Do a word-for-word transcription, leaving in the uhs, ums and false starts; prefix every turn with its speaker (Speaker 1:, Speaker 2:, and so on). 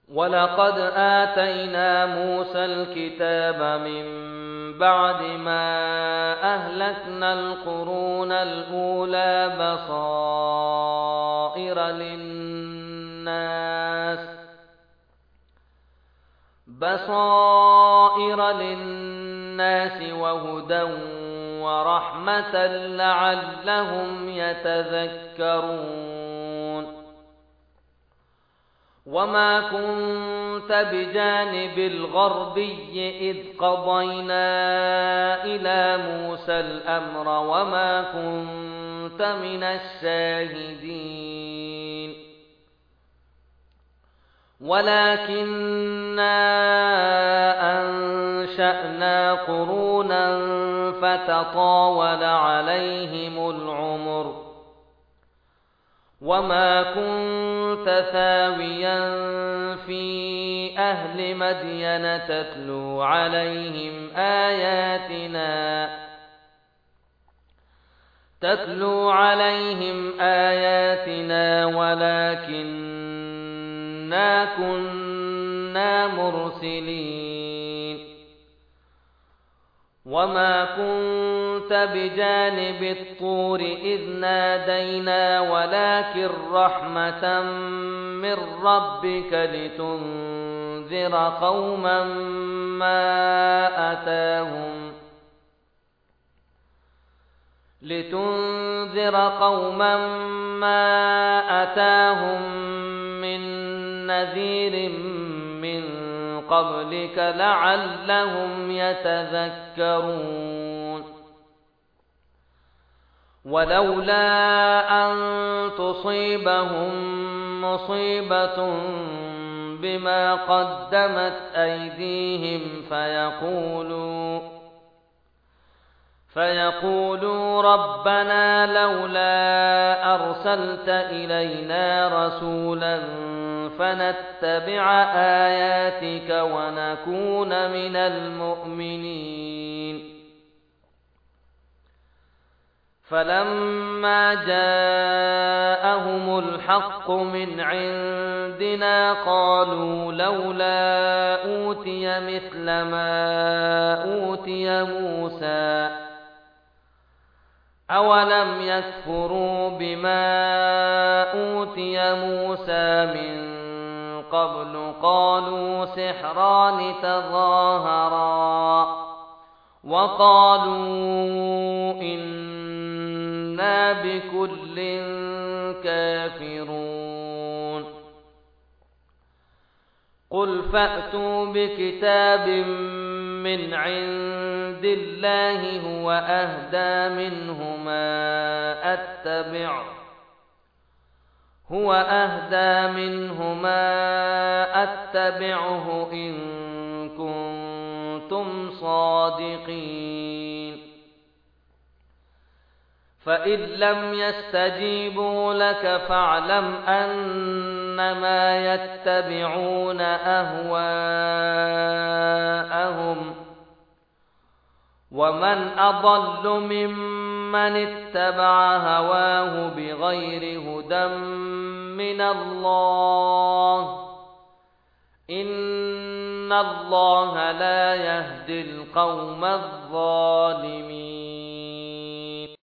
Speaker 1: ولقد آتينا موسى الكتاب من بعد ما أهلكنا القرون الأولى بصائر للناس بصائر للناس وهدى ورحمة لعلهم يتذكرون وما كنت بجانب الغربي إذ قضينا إلى موسى الأمر وما كنت من الشاهدين ولكننا أنشأنا قرونا فتطاول عليهم العمر وما كنت ثاويا في أهل مدين تتلو عليهم آياتنا تتلو عليهم آياتنا ولكننا كنا مرسلين وما كنت بجانب الطور إذ نادينا ولكن رحمة من ربك لتنذر قوما ما أتاهم لتنذر قوما ما أتاهم من نذير من قبلك لعلهم يتذكرون ولولا أن تصيبهم مصيبة بما قدمت أيديهم فيقولوا فيقولوا ربنا لولا أرسلت إلينا رسولا فنتبع آياتك ونكون من المؤمنين فلما جاءهم الحق من عندنا قالوا لولا أوتي مثل ما أوتي موسى أولم يكفروا بما أوتي موسى من قبل قالوا سحران تظاهرا وقالوا إنا بكل كافرون قل فأتوا بكتاب من عند الله هو أهدى منهما أتبعه هو أهدى منهما أتبعه إن كنتم صادقين فإن لم يستجيبوا لك فاعلم أنما يتبعون أهواءهم ومن أضل ممن اتبع هواه بغير هدى من الله إن الله لا يهدي القوم الظالمين